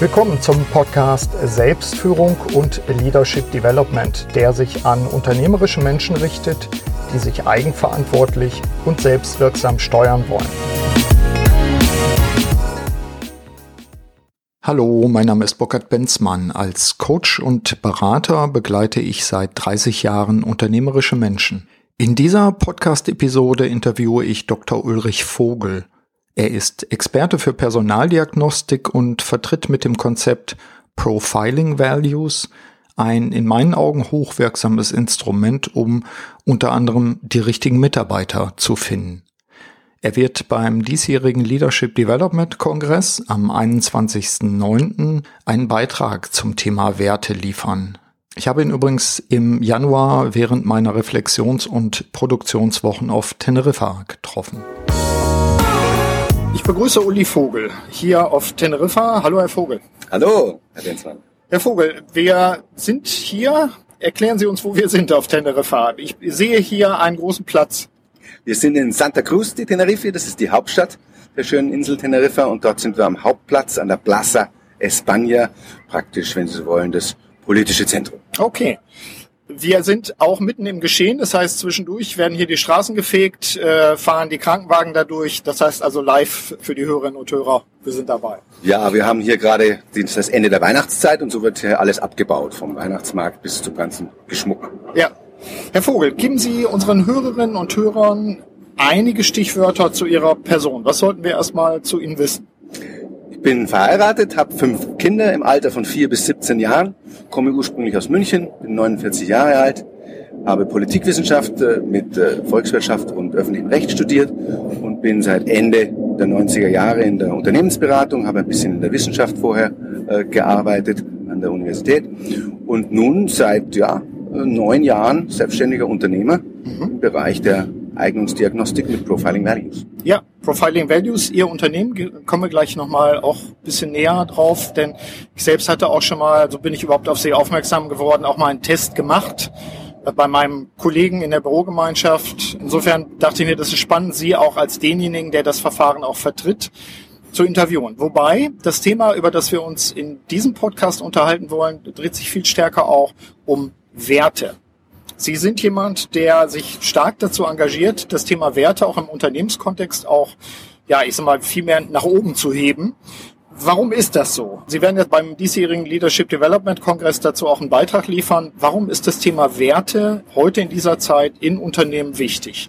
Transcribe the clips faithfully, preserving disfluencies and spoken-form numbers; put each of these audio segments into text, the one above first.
Willkommen zum Podcast Selbstführung und Leadership Development, der sich an unternehmerische Menschen richtet, die sich eigenverantwortlich und selbstwirksam steuern wollen. Hallo, mein Name ist Burkhard Benzmann. Als Coach und Berater begleite ich seit dreißig Jahren unternehmerische Menschen. In dieser Podcast-Episode interviewe ich Doktor Ulrich Vogel. Er ist Experte für Personaldiagnostik und vertritt mit dem Konzept Profiling Values ein in meinen Augen hochwirksames Instrument, um unter anderem die richtigen Mitarbeiter zu finden. Er wird beim diesjährigen Leadership Development Kongress am einundzwanzigsten neunten einen Beitrag zum Thema Werte liefern. Ich habe ihn übrigens im Januar während meiner Reflexions- und Produktionswochen auf Teneriffa getroffen. Ich begrüße Uli Vogel hier auf Teneriffa. Hallo, Herr Vogel. Hallo, Herr Benzmann. Herr Vogel, wir sind hier. Erklären Sie uns, wo wir sind auf Teneriffa. Ich sehe hier einen großen Platz. Wir sind in Santa Cruz de Tenerife, das ist die Hauptstadt der schönen Insel Teneriffa, und dort sind wir am Hauptplatz an der Plaza España, praktisch, wenn Sie so wollen, das politische Zentrum. Okay. Wir sind auch mitten im Geschehen, das heißt, zwischendurch werden hier die Straßen gefegt, äh, fahren die Krankenwagen dadurch, das heißt also live für die Hörerinnen und Hörer, wir sind dabei. Ja, wir haben hier gerade das Ende der Weihnachtszeit und so wird hier alles abgebaut, vom Weihnachtsmarkt bis zum ganzen Geschmuck. Ja. Herr Vogel, geben Sie unseren Hörerinnen und Hörern einige Stichwörter zu Ihrer Person. Was sollten wir erstmal zu Ihnen wissen? Ich bin verheiratet, habe fünf Kinder im Alter von vier bis siebzehn Jahren, komme ursprünglich aus München, bin neunundvierzig Jahre alt, habe Politikwissenschaft mit Volkswirtschaft und öffentlichem Recht studiert und bin seit Ende der neunziger Jahre in der Unternehmensberatung, habe ein bisschen in der Wissenschaft vorher äh, gearbeitet an der Universität und nun seit ja, neun Jahren selbstständiger Unternehmer mhm. im Bereich der Eignungsdiagnostik mit Profiling Values. Ja, Profiling Values, Ihr Unternehmen, kommen wir gleich nochmal auch ein bisschen näher drauf, denn ich selbst hatte auch schon mal, so bin ich überhaupt auf Sie aufmerksam geworden, auch mal einen Test gemacht bei meinem Kollegen in der Bürogemeinschaft. Insofern dachte ich mir, das ist spannend, Sie auch als denjenigen, der das Verfahren auch vertritt, zu interviewen. Wobei das Thema, über das wir uns in diesem Podcast unterhalten wollen, dreht sich viel stärker auch um Werte. Sie sind jemand, der sich stark dazu engagiert, das Thema Werte auch im Unternehmenskontext auch, ja, ich sag mal, viel mehr nach oben zu heben. Warum ist das so? Sie werden jetzt beim diesjährigen Leadership Development Kongress dazu auch einen Beitrag liefern. Warum ist das Thema Werte heute in dieser Zeit in Unternehmen wichtig?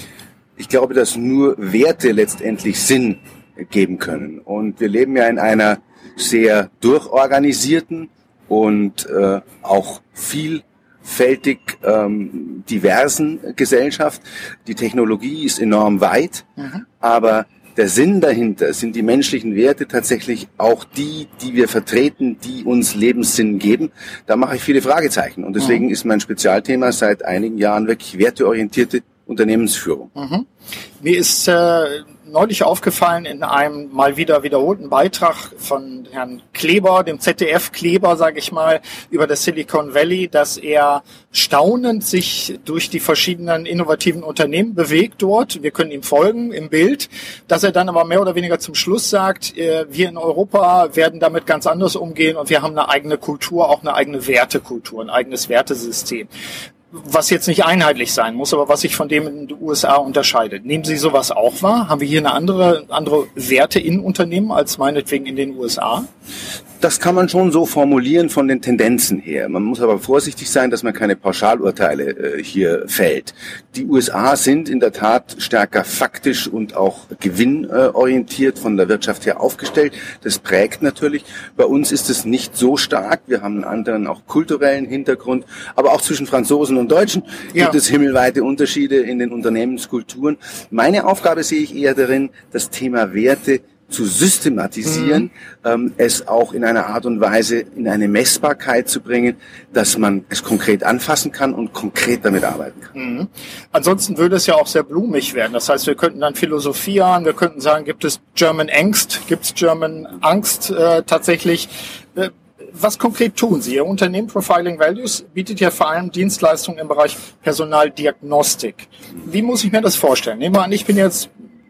Ich glaube, dass nur Werte letztendlich Sinn geben können. Und wir leben ja in einer sehr durchorganisierten und äh, auch viel vielfältig ähm, diversen Gesellschaft. Die Technologie ist enorm weit, mhm. aber der Sinn dahinter sind die menschlichen Werte tatsächlich auch die, die wir vertreten, die uns Lebenssinn geben. Da mache ich viele Fragezeichen und deswegen mhm. ist mein Spezialthema seit einigen Jahren wirklich werteorientierte Unternehmensführung. Mhm. Mir ist äh, neulich aufgefallen in einem mal wieder wiederholten Beitrag von Herrn Kleber, dem Z D F-Kleber, sage ich mal, über das Silicon Valley, dass er staunend sich durch die verschiedenen innovativen Unternehmen bewegt dort. Wir können ihm folgen im Bild, dass er dann aber mehr oder weniger zum Schluss sagt, äh, wir in Europa werden damit ganz anders umgehen und wir haben eine eigene Kultur, auch eine eigene Wertekultur, ein eigenes Wertesystem. Was jetzt nicht einheitlich sein muss, aber was sich von dem in den U S A unterscheidet. Nehmen Sie sowas auch wahr? Haben wir hier eine andere, andere Werte in Unternehmen als meinetwegen in den U S A? Das kann man schon so formulieren von den Tendenzen her. Man muss aber vorsichtig sein, dass man keine Pauschalurteile äh, hier fällt. Die U S A sind in der Tat stärker faktisch und auch gewinnorientiert von der Wirtschaft her aufgestellt. Das prägt natürlich. Bei uns ist es nicht so stark. Wir haben einen anderen, auch kulturellen Hintergrund. Aber auch zwischen Franzosen und Deutschen ja. gibt es himmelweite Unterschiede in den Unternehmenskulturen. Meine Aufgabe sehe ich eher darin, das Thema Werte zu systematisieren, mhm. ähm, es auch in einer Art und Weise in eine Messbarkeit zu bringen, dass man es konkret anfassen kann und konkret damit arbeiten kann. Mhm. Ansonsten würde es ja auch sehr blumig werden. Das heißt, wir könnten dann philosophieren, wir könnten sagen, gibt es German Angst, gibt es German Angst äh, tatsächlich? Äh, was konkret tun Sie? Ihr Unternehmen Profiling Values bietet ja vor allem Dienstleistungen im Bereich Personaldiagnostik. Wie muss ich mir das vorstellen? Nehmen wir an, ich bin jetzt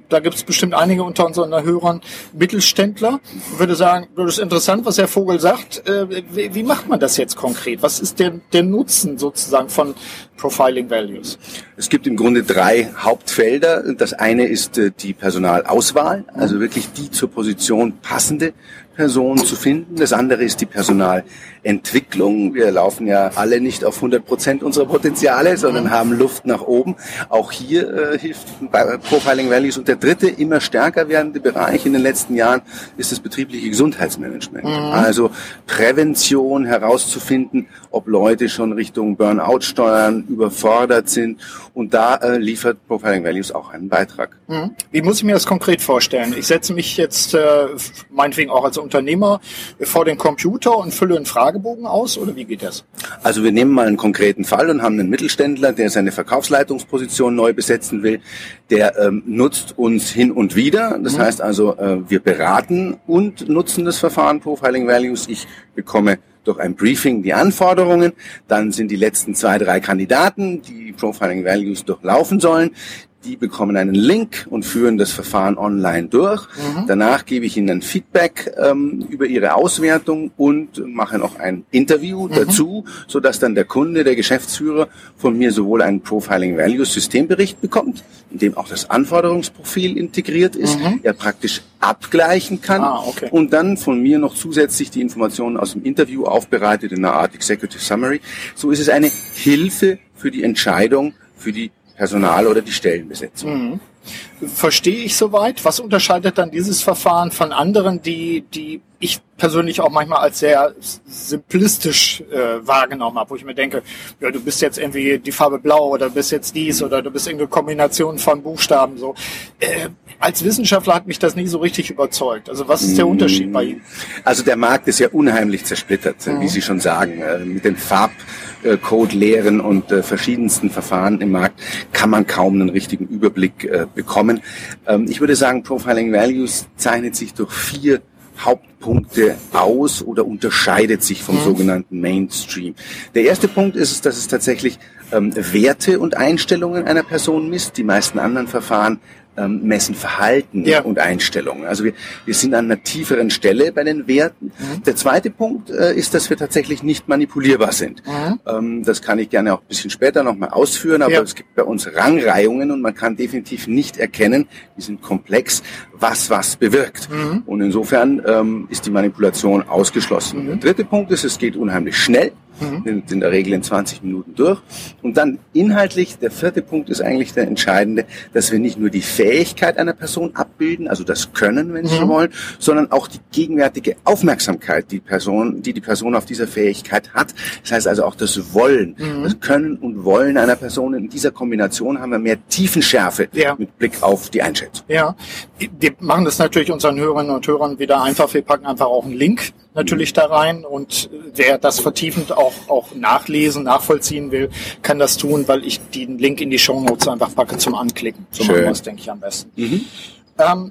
da gibt es bestimmt einige unter unseren Hörern Mittelständler. Ich würde sagen, das ist interessant, was Herr Vogel sagt. Äh, wie, wie macht man das jetzt konkret? Was ist der, der Nutzen sozusagen von Profiling Values? Es gibt im Grunde drei Hauptfelder. Das eine ist äh, die Personalauswahl, also wirklich die zur Position passende Person zu finden. Das andere ist die Personalentwicklung. Wir laufen ja alle nicht auf hundert Prozent unserer Potenziale, sondern haben Luft nach oben. Auch hier äh, hilft Profiling Values. Und der dritte, immer stärker werdende Bereich in den letzten Jahren ist das betriebliche Gesundheitsmanagement. Mhm. Also Prävention, herauszufinden, ob Leute schon Richtung Burnout steuern, überfordert sind. Und da äh, liefert Profiling Values auch einen Beitrag. Mhm. Wie muss ich mir das konkret vorstellen? Ich setze mich jetzt äh, meinetwegen auch als Unternehmer vor den Computer und fülle einen Fragebogen aus, oder wie geht das? Also wir nehmen mal einen konkreten Fall und haben einen Mittelständler, der seine Verkaufsleitungsposition neu besetzen will. Der ähm, nutzt uns hin und wieder. Das mhm. heißt also, äh, wir beraten und nutzen das Verfahren Profiling Values. Ich bekomme durch ein Briefing die Anforderungen. Dann sind die letzten zwei, drei Kandidaten, die Profiling Values durchlaufen sollen. Die bekommen einen Link und führen das Verfahren online durch. Mhm. Danach gebe ich ihnen ein Feedback ähm, über ihre Auswertung und mache noch ein Interview mhm. dazu, sodass dann der Kunde, der Geschäftsführer von mir sowohl einen Profiling Values Systembericht bekommt, in dem auch das Anforderungsprofil integriert ist, mhm. er praktisch abgleichen kann ah, okay. und dann von mir noch zusätzlich die Informationen aus dem Interview aufbereitet in einer Art Executive Summary. So ist es eine Hilfe für die Entscheidung, für die Personal- oder die Stellenbesetzung. Mhm. Verstehe ich soweit. Was unterscheidet dann dieses Verfahren von anderen, die die ich persönlich auch manchmal als sehr simplistisch äh, wahrgenommen habe, wo ich mir denke, ja, du bist jetzt irgendwie die Farbe blau oder du bist jetzt dies oder du bist irgendeine Kombination von Buchstaben. So. Äh, als Wissenschaftler hat mich das nie so richtig überzeugt. Also was ist der Unterschied bei Ihnen? Also der Markt ist ja unheimlich zersplittert, mhm. wie Sie schon sagen. Äh, mit den Farbcode-Lehren und äh, verschiedensten Verfahren im Markt kann man kaum einen richtigen Überblick äh, bekommen. Ähm, ich würde sagen, Profiling Values zeichnet sich durch vier Hauptpunkte aus oder unterscheidet sich vom mhm. sogenannten Mainstream. Der erste Punkt ist, dass es tatsächlich ähm, Werte und Einstellungen einer Person misst. Die meisten anderen Verfahren ähm, messen Verhalten ja. und Einstellungen. Also wir, wir sind an einer tieferen Stelle bei den Werten. Mhm. Der zweite Punkt äh, ist, dass wir tatsächlich nicht manipulierbar sind. Mhm. Ähm, das kann ich gerne auch ein bisschen später nochmal ausführen, aber ja. es gibt bei uns Rangreihungen und man kann definitiv nicht erkennen, die sind komplex, was was bewirkt. Mhm. Und insofern ähm, ist die Manipulation ausgeschlossen. Mhm. Der dritte Punkt ist, es geht unheimlich schnell. Mhm. Sind in der Regel in zwanzig Minuten durch. Und dann inhaltlich, der vierte Punkt ist eigentlich der entscheidende, dass wir nicht nur die Fähigkeit einer Person abbilden, also das Können, wenn Sie mhm. so wollen, sondern auch die gegenwärtige Aufmerksamkeit, die Person, die die Person auf dieser Fähigkeit hat. Das heißt also auch das Wollen, mhm. das Können und Wollen einer Person. In dieser Kombination haben wir mehr Tiefenschärfe ja. mit Blick auf die Einschätzung. Ja, wir machen das natürlich unseren Hörerinnen und Hörern wieder einfach. Wir packen einfach auch einen Link natürlich da rein und wer das vertiefend auch, auch nachlesen, nachvollziehen will, kann das tun, weil ich den Link in die Shownotes einfach packe zum Anklicken. So machen wir es, denke ich, am besten. Mhm. Ähm,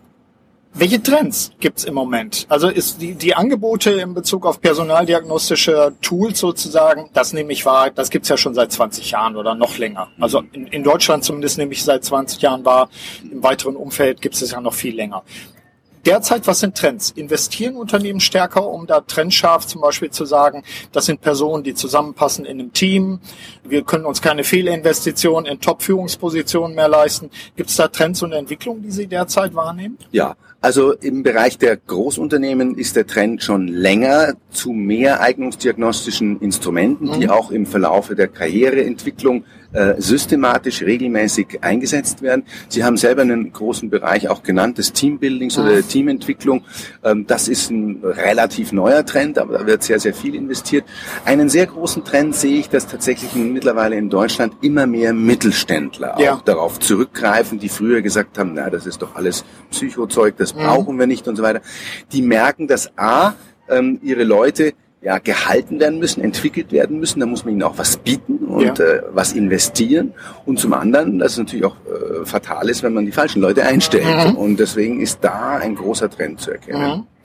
welche Trends gibt's im Moment? Also ist die, die Angebote in Bezug auf personaldiagnostische Tools sozusagen, das nehme ich wahr, das gibt's ja schon seit zwanzig Jahren oder noch länger. Also in, in Deutschland zumindest nehme ich seit zwanzig Jahren wahr, im weiteren Umfeld gibt's es ja noch viel länger. Derzeit, was sind Trends? Investieren Unternehmen stärker, um da trendscharf zum Beispiel zu sagen, das sind Personen, die zusammenpassen in einem Team. Wir können uns keine Fehlinvestitionen in Top-Führungspositionen mehr leisten. Gibt es da Trends und Entwicklungen, die Sie derzeit wahrnehmen? Ja, also im Bereich der Großunternehmen ist der Trend schon länger zu mehr eignungsdiagnostischen Instrumenten, mhm. die auch im Verlaufe der Karriereentwicklung äh, systematisch, regelmäßig eingesetzt werden. Sie haben selber einen großen Bereich auch genannt, des Teambuildings mhm. oder der Teamentwicklung. Ähm, das ist ein relativ neuer Trend, aber da wird sehr, sehr viel investiert. Einen sehr großen Trend sehe ich, dass tatsächlich mittlerweile in Deutschland immer mehr Mittelständler ja. auch darauf zurückgreifen, die früher gesagt haben, na, das ist doch alles Psychozeug, das brauchen wir nicht und so weiter. Die merken, dass A, ähm, ihre Leute ja gehalten werden müssen, entwickelt werden müssen, da muss man ihnen auch was bieten und ja. äh, was investieren. Und zum anderen, dass es natürlich auch äh, fatal ist, wenn man die falschen Leute einstellt. Mhm. Und deswegen ist da ein großer Trend zu erkennen. Mhm.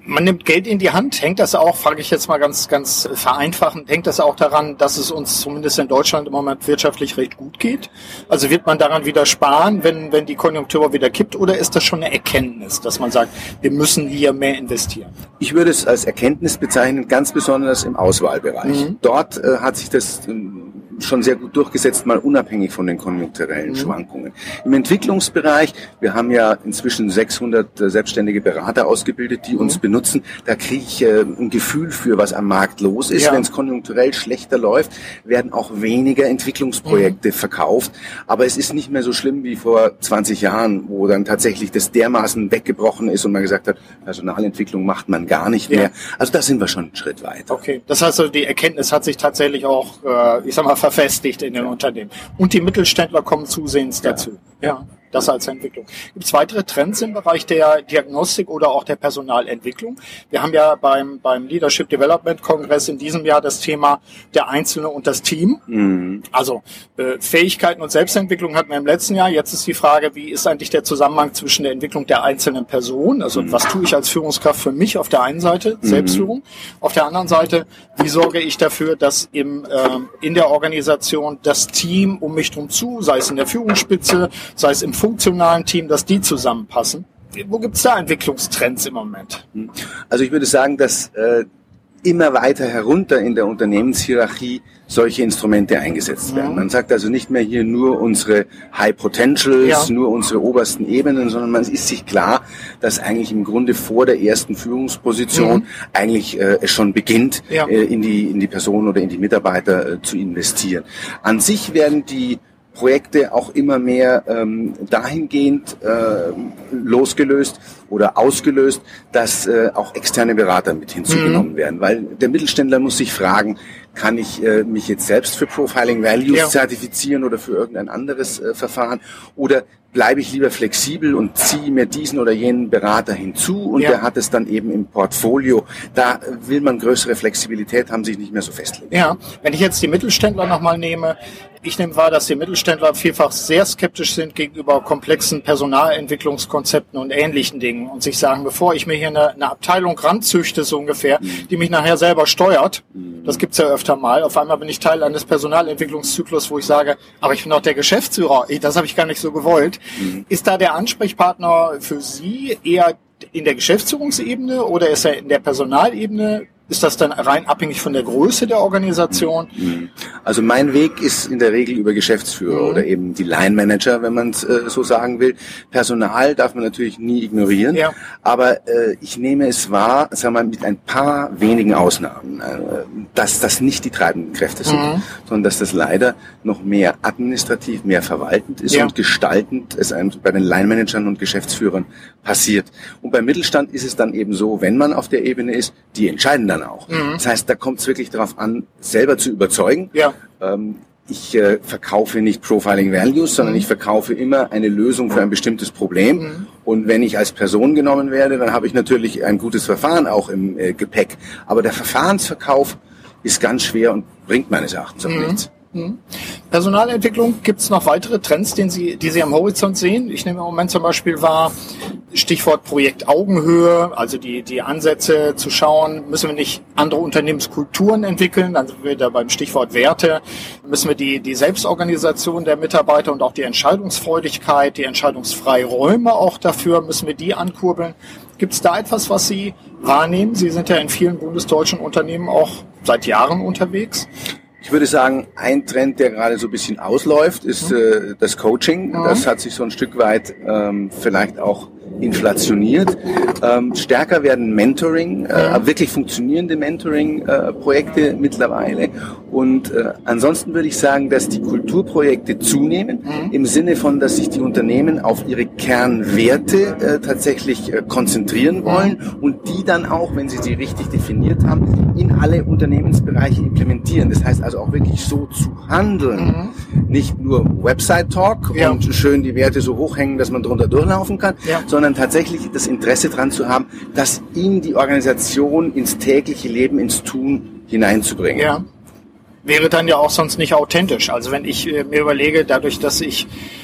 Man nimmt Geld in die Hand. Hängt das auch, frage ich jetzt mal ganz, ganz vereinfachend, hängt das auch daran, dass es uns zumindest in Deutschland im Moment wirtschaftlich recht gut geht? Also wird man daran wieder sparen, wenn, wenn die Konjunktur wieder kippt, oder ist das schon eine Erkenntnis, dass man sagt, wir müssen hier mehr investieren? Ich würde es als Erkenntnis bezeichnen, ganz besonders im Auswahlbereich. Mhm. Dort äh, hat sich das ähm, schon sehr gut durchgesetzt, mal unabhängig von den konjunkturellen mhm. Schwankungen. Im Entwicklungsbereich, wir haben ja inzwischen sechshundert äh, selbstständige Berater ausgebildet, die mhm. uns benutzen. Da kriege ich äh, ein Gefühl für, was am Markt los ist. Ja. Wenn es konjunkturell schlechter läuft, werden auch weniger Entwicklungsprojekte mhm. verkauft. Aber es ist nicht mehr so schlimm wie vor zwanzig Jahren, wo dann tatsächlich das dermaßen weggebrochen ist und man gesagt hat, Personalentwicklung macht man gar nicht mehr. Ja. Also da sind wir schon einen Schritt weiter. Okay, das heißt also, die Erkenntnis hat sich tatsächlich auch, äh, ich sag mal, verfestigt in den Unternehmen. Und die Mittelständler kommen zusehends dazu. Ja, ja, das als Entwicklung. Gibt es weitere Trends im Bereich der Diagnostik oder auch der Personalentwicklung? Wir haben ja beim, beim Leadership Development Kongress in diesem Jahr das Thema der Einzelne und das Team. Mhm. Also äh, Fähigkeiten und Selbstentwicklung hatten wir im letzten Jahr. Jetzt ist die Frage, wie ist eigentlich der Zusammenhang zwischen der Entwicklung der einzelnen Person? Also mhm. was tue ich als Führungskraft für mich auf der einen Seite, mhm. Selbstführung. Auf der anderen Seite, wie sorge ich dafür, dass im, äh, in der Organisation das Team um mich drum zu, sei es in der Führungsspitze, sei es im funktionalen Team, dass die zusammenpassen. Wo gibt es da Entwicklungstrends im Moment? Also ich würde sagen, dass äh, immer weiter herunter in der Unternehmenshierarchie solche Instrumente eingesetzt werden. Man sagt also nicht mehr hier nur unsere High Potentials, ja. nur unsere obersten Ebenen, sondern man ist sich klar, dass eigentlich im Grunde vor der ersten Führungsposition mhm. eigentlich äh, es schon beginnt, ja. äh, in die in die Person oder in die Mitarbeiter äh, zu investieren. An sich werden die Projekte auch immer mehr ähm, dahingehend äh, losgelöst oder ausgelöst, dass äh, auch externe Berater mit hinzugenommen mhm. werden. Weil der Mittelständler muss sich fragen, kann ich äh, mich jetzt selbst für Profiling Values ja. zertifizieren oder für irgendein anderes äh, Verfahren? Oder bleibe ich lieber flexibel und ziehe mir diesen oder jenen Berater hinzu und ja. der hat es dann eben im Portfolio. Da will man größere Flexibilität haben, sich nicht mehr so festlegen. Ja, wenn ich jetzt die Mittelständler nochmal nehme, ich nehme wahr, dass die Mittelständler vielfach sehr skeptisch sind gegenüber komplexen Personalentwicklungskonzepten und ähnlichen Dingen und sich sagen, bevor ich mir hier eine, eine Abteilung ranzüchte, so ungefähr, mhm. die mich nachher selber steuert, mhm. das gibt's ja öfter mal, auf einmal bin ich Teil eines Personalentwicklungszyklus, wo ich sage, aber ich bin doch der Geschäftsführer, das habe ich gar nicht so gewollt. Mhm. Ist da der Ansprechpartner für Sie eher in der Geschäftsführungsebene oder ist er in der Personalebene? Ist das dann rein abhängig von der Größe der Organisation? Also mein Weg ist in der Regel über Geschäftsführer mhm. oder eben die Line Manager, wenn man es äh, so sagen will. Personal darf man natürlich nie ignorieren, ja. aber äh, ich nehme es wahr, sagen wir mal, mit ein paar wenigen Ausnahmen, äh, dass das nicht die treibenden Kräfte sind, mhm. sondern dass das leider noch mehr administrativ, mehr verwaltend ist ja. und gestaltend es einem bei den Line Managern und Geschäftsführern passiert. Und beim Mittelstand ist es dann eben so, wenn man auf der Ebene ist, die entscheiden dann auch. Mhm. Das heißt, da kommt es wirklich darauf an, selber zu überzeugen. Ja. Ähm, ich äh, verkaufe nicht Profiling Values, sondern mhm. ich verkaufe immer eine Lösung für ein bestimmtes Problem. Mhm. Und wenn ich als Person genommen werde, dann habe ich natürlich ein gutes Verfahren auch im äh, Gepäck. Aber der Verfahrensverkauf ist ganz schwer und bringt meines Erachtens auch mhm. nichts. Personalentwicklung, gibt es noch weitere Trends, den Sie, die Sie am Horizont sehen? Ich nehme im Moment zum Beispiel wahr, Stichwort Projekt Augenhöhe, also die, die Ansätze zu schauen, müssen wir nicht andere Unternehmenskulturen entwickeln, dann sind wir da beim Stichwort Werte, müssen wir die, die Selbstorganisation der Mitarbeiter und auch die Entscheidungsfreudigkeit, die Entscheidungsfreiräume auch dafür, müssen wir die ankurbeln. Gibt es da etwas, was Sie wahrnehmen? Sie sind ja in vielen bundesdeutschen Unternehmen auch seit Jahren unterwegs. Ich würde sagen, ein Trend, der gerade so ein bisschen ausläuft, ist äh, das Coaching. Mhm. Das hat sich so ein Stück weit ähm, vielleicht auch inflationiert. Ähm, stärker werden Mentoring, äh, wirklich funktionierende Mentoring-Projekte äh, mittlerweile. Und äh, ansonsten würde ich sagen, dass die Kulturprojekte zunehmen, mhm. im Sinne von, dass sich die Unternehmen auf ihre Kernwerte äh, tatsächlich äh, konzentrieren wollen mhm. und die dann auch, wenn sie sie richtig definiert haben, in alle Unternehmensbereiche implementieren. Das heißt also auch wirklich so zu handeln. Mhm. Nicht nur Website-Talk ja. und schön die Werte so hochhängen, dass man drunter durchlaufen kann, ja. sondern tatsächlich das Interesse dran zu haben, das in die Organisation, ins tägliche Leben, ins Tun hineinzubringen. Ja. Wäre dann ja auch sonst nicht authentisch. Also wenn ich äh, mir überlege, dadurch, dass ich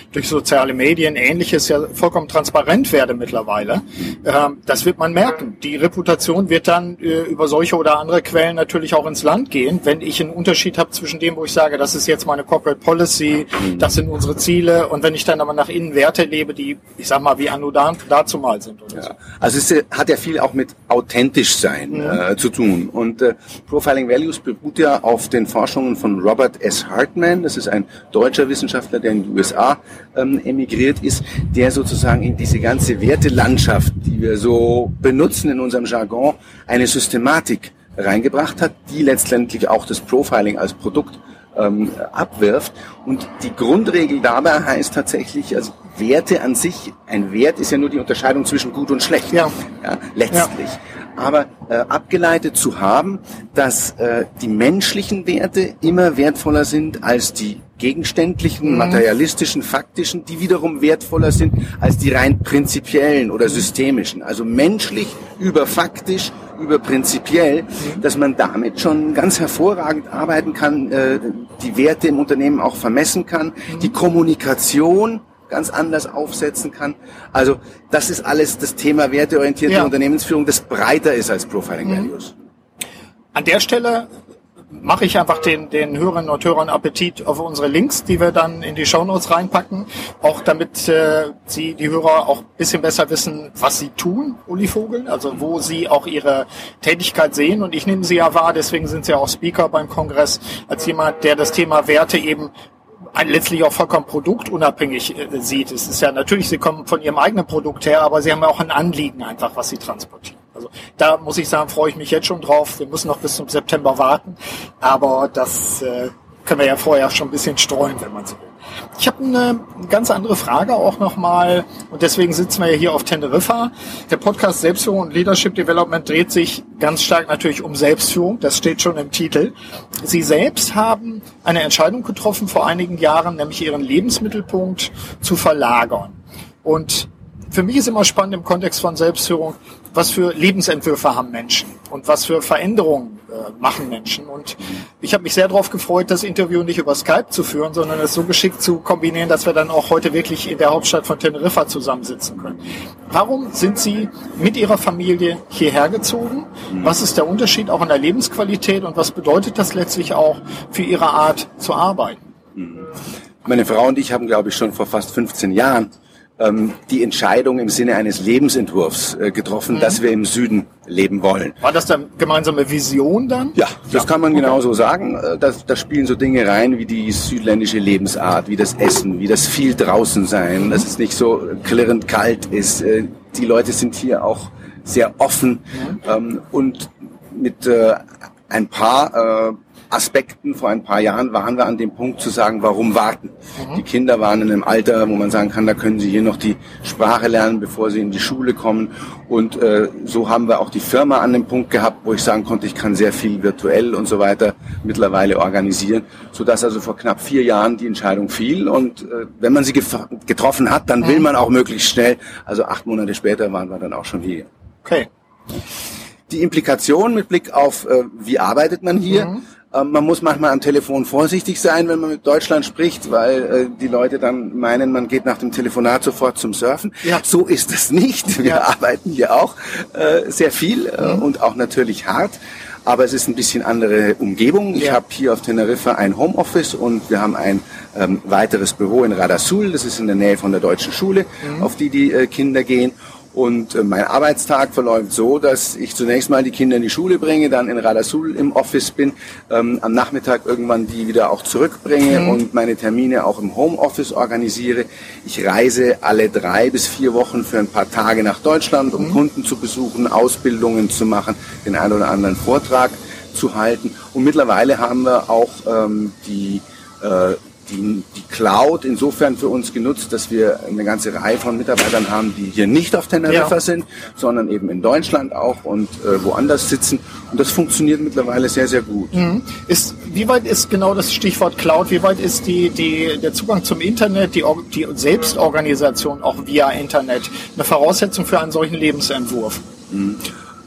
durch soziale Medien, Ähnliches ja vollkommen transparent werde mittlerweile. Ähm, das wird man merken. Die Reputation wird dann äh, über solche oder andere Quellen natürlich auch ins Land gehen, wenn ich einen Unterschied habe zwischen dem, wo ich sage, das ist jetzt meine Corporate Policy, das sind unsere Ziele, und wenn ich dann aber nach innen Werte lebe, die, ich sag mal, wie anno dazu mal sind. Oder ja. so. Also es ist, hat ja viel auch mit authentisch sein mhm. äh, zu tun. Und äh, Profiling Values beruht ja auf den Forschungen von Robert S. Hartman. Das ist ein deutscher Wissenschaftler, der in die U S A ähm, emigriert ist, der sozusagen in diese ganze Wertelandschaft, die wir so benutzen in unserem Jargon, eine Systematik reingebracht hat, die letztendlich auch das Profiling als Produkt ähm, abwirft. Und die Grundregel dabei heißt tatsächlich, also Werte an sich, ein Wert ist ja nur die Unterscheidung zwischen gut und schlecht, ja. Ja, letztlich. Ja. Aber äh, abgeleitet zu haben, dass äh, die menschlichen Werte immer wertvoller sind als die gegenständlichen, mhm. materialistischen, faktischen, die wiederum wertvoller sind als die rein prinzipiellen oder systemischen. Also menschlich über faktisch, über prinzipiell, mhm. dass man damit schon ganz hervorragend arbeiten kann, äh, die Werte im Unternehmen auch vermessen kann, mhm. die Kommunikation ganz anders aufsetzen kann. Also das ist alles das Thema werteorientierte ja. Unternehmensführung, das breiter ist als Profiling mhm. Values. An der Stelle mache ich einfach den, den Hörerinnen und Hörern Appetit auf unsere Links, die wir dann in die Shownotes reinpacken, auch damit äh, Sie, die Hörer, auch ein bisschen besser wissen, was Sie tun, Uli Vogel, also wo Sie auch Ihre Tätigkeit sehen. Und ich nehme Sie ja wahr, deswegen sind Sie ja auch Speaker beim Kongress, als jemand, der das Thema Werte eben letztlich auch vollkommen produktunabhängig äh, sieht. Es ist ja natürlich, Sie kommen von Ihrem eigenen Produkt her, aber Sie haben ja auch ein Anliegen einfach, was Sie transportieren. Also da muss ich sagen, freue ich mich jetzt schon drauf. Wir müssen noch bis zum September warten, aber das äh, können wir ja vorher schon ein bisschen streuen, wenn man so will. Ich habe eine ganz andere Frage auch nochmal, und deswegen sitzen wir ja hier auf Teneriffa. Der Podcast Selbstführung und Leadership Development dreht sich ganz stark natürlich um Selbstführung, das steht schon im Titel. Sie selbst haben eine Entscheidung getroffen vor einigen Jahren, nämlich Ihren Lebensmittelpunkt zu verlagern. Und für mich ist immer spannend im Kontext von Selbstführung, was für Lebensentwürfe haben Menschen und was für Veränderungen äh, machen Menschen. Und ich habe mich sehr darauf gefreut, das Interview nicht über Skype zu führen, sondern es so geschickt zu kombinieren, dass wir dann auch heute wirklich in der Hauptstadt von Teneriffa zusammensitzen können. Warum sind Sie mit Ihrer Familie hierher gezogen? Was ist der Unterschied auch in der Lebensqualität und was bedeutet das letztlich auch für Ihre Art zu arbeiten? Meine Frau und ich haben, glaube ich, schon vor fast fünfzehn Jahren die Entscheidung im Sinne eines Lebensentwurfs äh, getroffen, mhm. dass wir im Süden leben wollen. War das dann gemeinsame Vision dann? Ja, das ja. kann man okay. genauso sagen. Da, da spielen so Dinge rein wie die südländische Lebensart, wie das Essen, wie das viel draußen sein, mhm. dass es nicht so klirrend kalt ist. Äh, die Leute sind hier auch sehr offen mhm. ähm, und mit äh, ein paar äh, Aspekten. Vor ein paar Jahren waren wir an dem Punkt zu sagen, warum warten? Mhm. Die Kinder waren in einem Alter, wo man sagen kann, da können sie hier noch die Sprache lernen, bevor sie in die Schule kommen. Und äh, so haben wir auch die Firma an dem Punkt gehabt, wo ich sagen konnte, ich kann sehr viel virtuell und so weiter mittlerweile organisieren, sodass also vor knapp vier Jahren die Entscheidung fiel. Und äh, wenn man sie gef- getroffen hat, dann mhm. will man auch möglichst schnell. Also acht Monate später waren wir dann auch schon hier. Okay. Die Implikation mit Blick auf, äh, wie arbeitet man hier? Mhm. Man muss manchmal am Telefon vorsichtig sein, wenn man mit Deutschland spricht, weil äh, die Leute dann meinen, man geht nach dem Telefonat sofort zum Surfen. Ja. So ist es nicht. Wir ja. arbeiten hier auch äh, sehr viel äh, mhm. und auch natürlich hart. Aber es ist ein bisschen andere Umgebung. Ich ja. habe hier auf Teneriffa ein Homeoffice und wir haben ein ähm, weiteres Büro in Radasul. Das ist in der Nähe von der deutschen Schule, mhm. auf die die äh, Kinder gehen. Und äh, mein Arbeitstag verläuft so, dass ich zunächst mal die Kinder in die Schule bringe, dann in Radasul im Office bin, ähm, am Nachmittag irgendwann die wieder auch zurückbringe mhm. und meine Termine auch im Homeoffice organisiere. Ich reise alle drei bis vier Wochen für ein paar Tage nach Deutschland, um mhm. Kunden zu besuchen, Ausbildungen zu machen, den einen oder anderen Vortrag zu halten. Und mittlerweile haben wir auch ähm, die äh, Die, die Cloud insofern für uns genutzt, dass wir eine ganze Reihe von Mitarbeitern haben, die hier nicht auf Teneriffa ja. sind, sondern eben in Deutschland auch und äh, woanders sitzen. Und das funktioniert mittlerweile sehr, sehr gut. Mhm. Ist, wie weit ist genau das Stichwort Cloud, wie weit ist die, die, der Zugang zum Internet, die, die Selbstorganisation auch via Internet eine Voraussetzung für einen solchen Lebensentwurf? Mhm.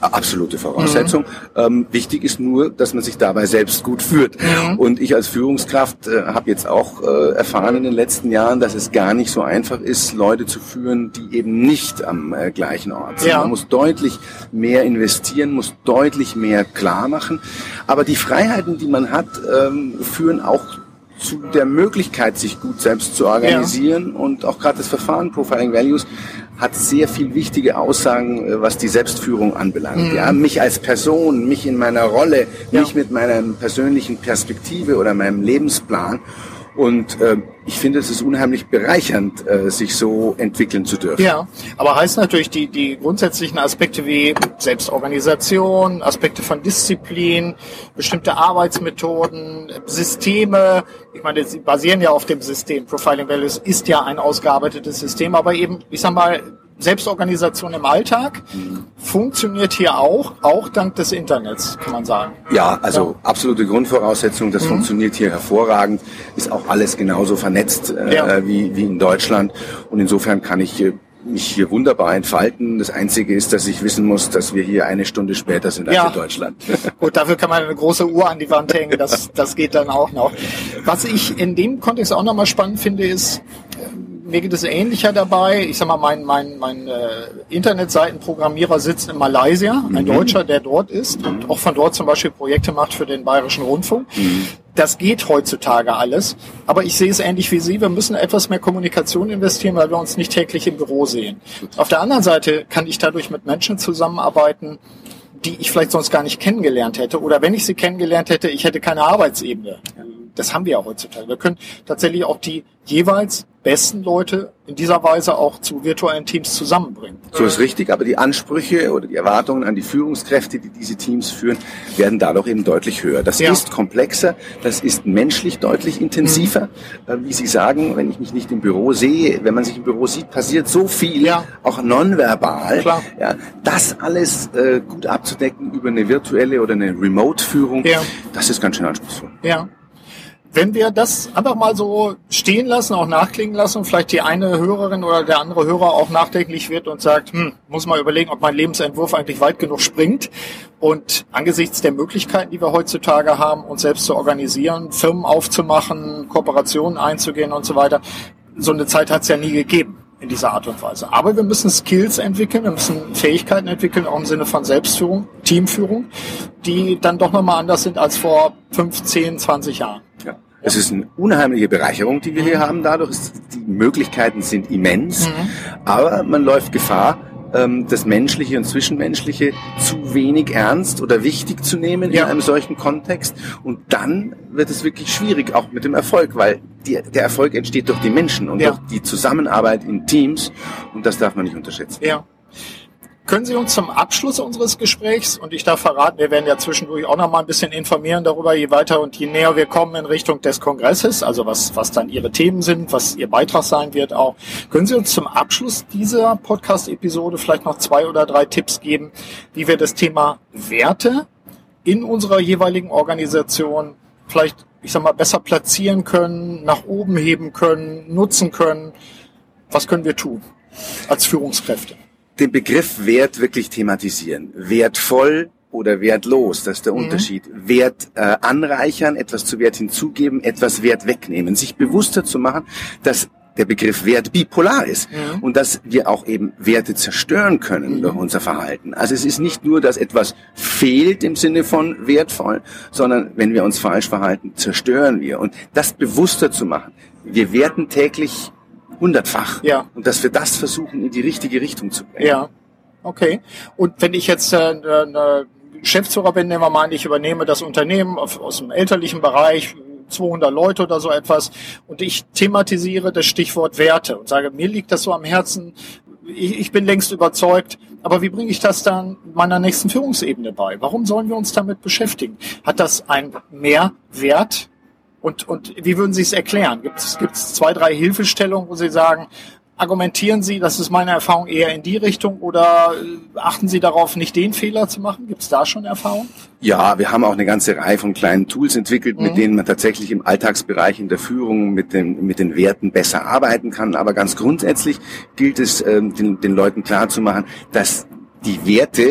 Absolute Voraussetzung. Mhm. Ähm, wichtig ist nur, dass man sich dabei selbst gut führt. Mhm. Und ich als Führungskraft äh, habe jetzt auch äh, erfahren in den letzten Jahren, dass es gar nicht so einfach ist, Leute zu führen, die eben nicht am äh, gleichen Ort sind. Ja. Man muss deutlich mehr investieren, muss deutlich mehr klar machen. Aber die Freiheiten, die man hat, ähm, führen auch zu der Möglichkeit, sich gut selbst zu organisieren. Ja. Und auch gerade das Verfahren Profiling Values hat sehr viel wichtige Aussagen, was die Selbstführung anbelangt. Mhm. Ja, mich als Person, mich in meiner Rolle, ja. mich mit meiner persönlichen Perspektive oder meinem Lebensplan. Und äh, ich finde, es ist unheimlich bereichernd, äh, sich so entwickeln zu dürfen. Ja, aber heißt natürlich, die, die grundsätzlichen Aspekte wie Selbstorganisation, Aspekte von Disziplin, bestimmte Arbeitsmethoden, Systeme, ich meine, sie basieren ja auf dem System. Profiling Values ist ja ein ausgearbeitetes System, aber eben, ich sag mal, Selbstorganisation im Alltag mhm. funktioniert hier auch, auch dank des Internets, kann man sagen. Ja, also ja. absolute Grundvoraussetzung, das mhm. funktioniert hier hervorragend, ist auch alles genauso vernetzt äh, ja. wie, wie in Deutschland und insofern kann ich äh, mich hier wunderbar entfalten. Das Einzige ist, dass ich wissen muss, dass wir hier eine Stunde später sind als ja. in Deutschland. Gut, dafür kann man eine große Uhr an die Wand hängen, das, das geht dann auch noch. Was ich in dem Kontext auch nochmal spannend finde, ist, mir geht es ähnlicher dabei. Ich sag mal, mein, mein, mein äh, Internetseitenprogrammierer sitzt in Malaysia, ein mhm. Deutscher, der dort ist und auch von dort zum Beispiel Projekte macht für den Bayerischen Rundfunk. Mhm. Das geht heutzutage alles, aber ich sehe es ähnlich wie Sie. Wir müssen etwas mehr Kommunikation investieren, weil wir uns nicht täglich im Büro sehen. Auf der anderen Seite kann ich dadurch mit Menschen zusammenarbeiten, die ich vielleicht sonst gar nicht kennengelernt hätte. Oder wenn ich sie kennengelernt hätte, ich hätte keine Arbeitsebene. Das haben wir ja heutzutage. Wir können tatsächlich auch die jeweils besten Leute in dieser Weise auch zu virtuellen Teams zusammenbringen. So ist richtig, aber die Ansprüche oder die Erwartungen an die Führungskräfte, die diese Teams führen, werden dadurch eben deutlich höher. Das ja. ist komplexer, das ist menschlich deutlich intensiver. Mhm. Wie Sie sagen, wenn ich mich nicht im Büro sehe, wenn man sich im Büro sieht, passiert so viel, ja. auch nonverbal. Klar. Ja, das alles äh, gut abzudecken über eine virtuelle oder eine Remote-Führung, ja. das ist ganz schön anspruchsvoll. Ja. Wenn wir das einfach mal so stehen lassen, auch nachklingen lassen und vielleicht die eine Hörerin oder der andere Hörer auch nachdenklich wird und sagt, hm, muss mal überlegen, ob mein Lebensentwurf eigentlich weit genug springt. Und angesichts der Möglichkeiten, die wir heutzutage haben, uns selbst zu organisieren, Firmen aufzumachen, Kooperationen einzugehen und so weiter, so eine Zeit hat es ja nie gegeben in dieser Art und Weise. Aber wir müssen Skills entwickeln, wir müssen Fähigkeiten entwickeln, auch im Sinne von Selbstführung, Teamführung, die dann doch nochmal anders sind als vor fünfzehn, zwanzig Jahren. Ja. Es ist eine unheimliche Bereicherung, die wir hier haben dadurch. Die Möglichkeiten sind immens, mhm. aber man läuft Gefahr, das Menschliche und Zwischenmenschliche zu wenig ernst oder wichtig zu nehmen ja. in einem solchen Kontext. Und dann wird es wirklich schwierig, auch mit dem Erfolg, weil die, der Erfolg entsteht durch die Menschen und ja. durch die Zusammenarbeit in Teams. Und das darf man nicht unterschätzen. Ja. Können Sie uns zum Abschluss unseres Gesprächs, und ich darf verraten, wir werden ja zwischendurch auch noch mal ein bisschen informieren darüber, je weiter und je näher wir kommen in Richtung des Kongresses, also was, was dann Ihre Themen sind, was Ihr Beitrag sein wird auch. Können Sie uns zum Abschluss dieser Podcast-Episode vielleicht noch zwei oder drei Tipps geben, wie wir das Thema Werte in unserer jeweiligen Organisation vielleicht, ich sag mal, besser platzieren können, nach oben heben können, nutzen können? Was können wir tun als Führungskräfte? Den Begriff Wert wirklich thematisieren. Wertvoll oder wertlos, das ist der mhm. Unterschied. Wert äh, anreichern, etwas zu Wert hinzugeben, etwas Wert wegnehmen. Sich bewusster zu machen, dass der Begriff Wert bipolar ist mhm. und dass wir auch eben Werte zerstören können mhm. durch unser Verhalten. Also es ist nicht nur, dass etwas fehlt im Sinne von wertvoll, sondern wenn wir uns falsch verhalten, zerstören wir. Und das bewusster zu machen. Wir werten täglich hundertfach. Ja. Und dass wir das versuchen, in die richtige Richtung zu bringen. Ja, okay. Und wenn ich jetzt äh, eine Geschäftsführer bin, nehmen wir mal an, ich übernehme das Unternehmen auf, aus dem elterlichen Bereich, zweihundert Leute oder so etwas, und ich thematisiere das Stichwort Werte und sage, mir liegt das so am Herzen, ich, ich bin längst überzeugt, aber wie bringe ich das dann meiner nächsten Führungsebene bei? Warum sollen wir uns damit beschäftigen? Hat das einen Mehrwert? Und, und wie würden Sie es erklären? Gibt es, gibt es zwei, drei Hilfestellungen, wo Sie sagen, argumentieren Sie, das ist meine Erfahrung, eher in die Richtung, oder achten Sie darauf, nicht den Fehler zu machen? Gibt es da schon Erfahrung? Ja, wir haben auch eine ganze Reihe von kleinen Tools entwickelt, mhm. mit denen man tatsächlich im Alltagsbereich in der Führung mit den, mit den Werten besser arbeiten kann. Aber ganz grundsätzlich gilt es, den, den Leuten klarzumachen, dass die Werte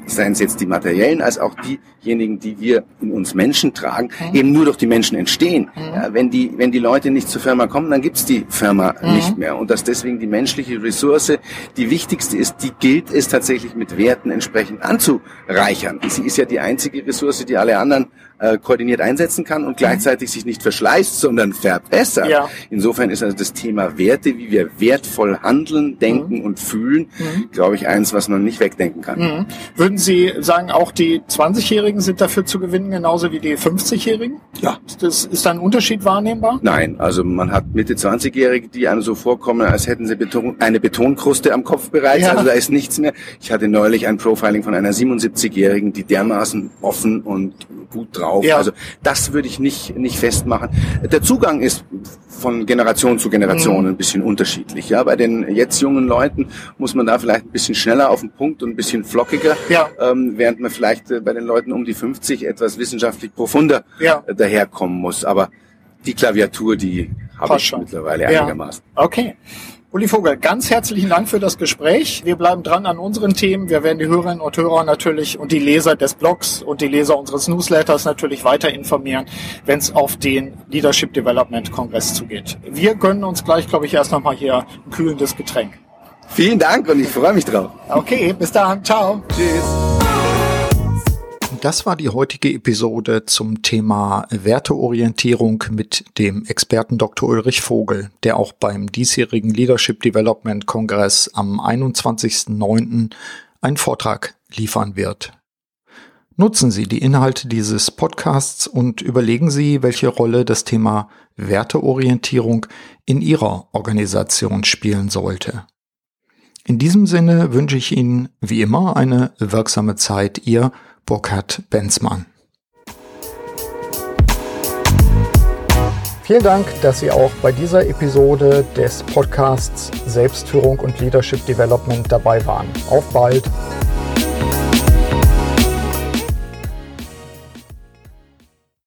seien es jetzt die materiellen, als auch diejenigen, die wir in uns Menschen tragen, mhm. eben nur durch die Menschen entstehen. Mhm. Ja, wenn die, wenn die Leute nicht zur Firma kommen, dann gibt's die Firma mhm. nicht mehr. Und dass deswegen die menschliche Ressource die wichtigste ist, die gilt es tatsächlich mit Werten entsprechend anzureichern. Sie ist ja die einzige Ressource, die alle anderen äh, koordiniert einsetzen kann und gleichzeitig sich nicht verschleißt, sondern verbessert. Ja. Insofern ist also das Thema Werte, wie wir wertvoll handeln, denken mhm. und fühlen, mhm. glaube ich, eins, was man nicht wegdenken kann. Mhm. Würden Sie sagen, auch die zwanzigjährigen sind dafür zu gewinnen, genauso wie die fünfzigjährigen? Ja. Ist, das, ist da ein Unterschied wahrnehmbar? Nein, also man hat Mitte zwanzigjährige, die einem so vorkommen, als hätten sie Beton, eine Betonkruste am Kopf bereits, ja. also da ist nichts mehr. Ich hatte neulich ein Profiling von einer siebenundsiebzigjährigen, die dermaßen offen und gut drauf. Ja. Also das würde ich nicht nicht festmachen. Der Zugang ist von Generation zu Generation mhm. ein bisschen unterschiedlich. Ja, bei den jetzt jungen Leuten muss man da vielleicht ein bisschen schneller auf den Punkt und ein bisschen flockiger, ja. ähm, während man vielleicht äh, bei den Leuten um die fünfzig etwas wissenschaftlich profunder ja. äh, daherkommen muss. Aber die Klaviatur, die habe ich schon mittlerweile ja. einigermaßen. Okay. Uli Vogel, ganz herzlichen Dank für das Gespräch. Wir bleiben dran an unseren Themen. Wir werden die Hörerinnen und Hörer natürlich und die Leser des Blogs und die Leser unseres Newsletters natürlich weiter informieren, wenn es auf den Leadership Development Kongress zugeht. Wir gönnen uns gleich, glaube ich, erst nochmal hier ein kühlendes Getränk. Vielen Dank und ich freue mich drauf. Okay, bis dann. Ciao. Tschüss. Das war die heutige Episode zum Thema Werteorientierung mit dem Experten Doktor Ulrich Vogel, der auch beim diesjährigen Leadership Development Kongress am einundzwanzigsten neunten einen Vortrag liefern wird. Nutzen Sie die Inhalte dieses Podcasts und überlegen Sie, welche Rolle das Thema Werteorientierung in Ihrer Organisation spielen sollte. In diesem Sinne wünsche ich Ihnen wie immer eine wirksame Zeit. Ihr Burkhard Benzmann. Vielen Dank, dass Sie auch bei dieser Episode des Podcasts Selbstführung und Leadership Development dabei waren. Auf bald!